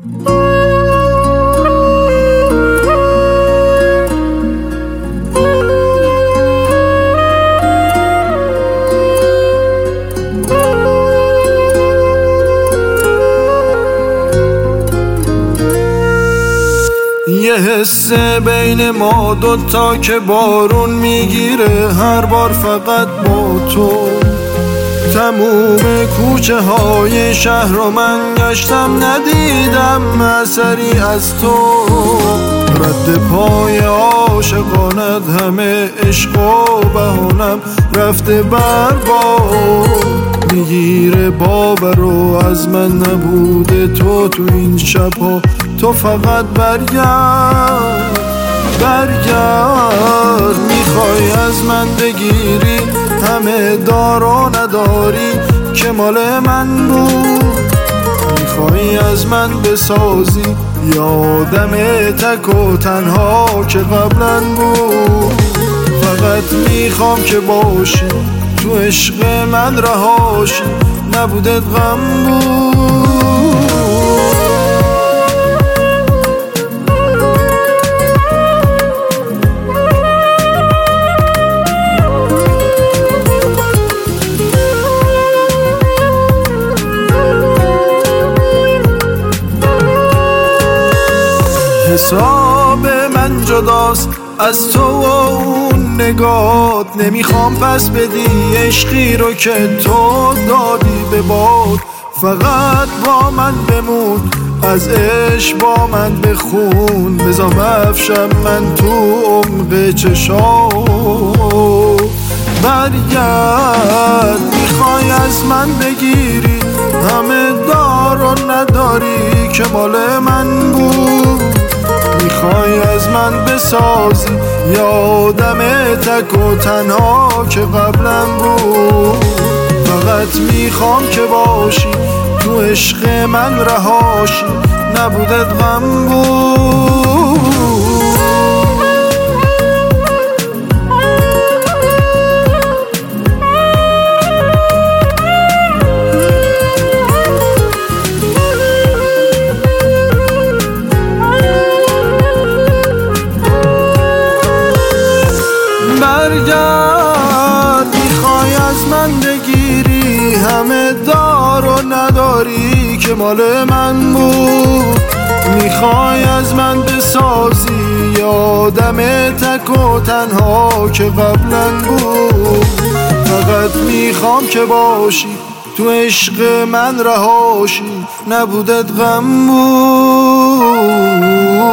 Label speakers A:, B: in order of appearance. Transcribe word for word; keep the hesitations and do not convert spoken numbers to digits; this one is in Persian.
A: یه حس بین ما دوتا که بارون میگیره هر بار فقط با تو. تموم کوچه های شهر رو من گشتم ندیدم اثری از تو. رد پای عاشقانت همه عشق و بهانم رفته بر باد. میگیره باور رو از من نبوده تو تو این شبها. تو فقط برگرد برگرد. میخوای از من بگیری همه دار و نداری که مال من بود. میخوای از من بسازی یادم تک و تنها که قبلا بود. فقط میخوام که باشی تو عشق من رهاشی نبودت غم بود. حساب من جداست از تو و اون نگات. نمیخوام پس بدی عشقی رو که تو دادی به باد. فقط با من بمون از عشق با من بخون. بذار افشم من تو عمق چشات. برگرد میخوای از من بگیری همه دار و نداری که مال من بود. میخوای از من بسازی یادم تک و تنها که قبلا بود. فقط میخوام که باشی تو عشق من رهاشی نبودت غم بود. برگرد میخوای از من بگیری همه دار و نداری که مال من بود. میخوای از من بسازی یادم تک و تنها که قبلا بود. فقط میخوام که باشی تو عشق من رهاشی نبودت غم بود.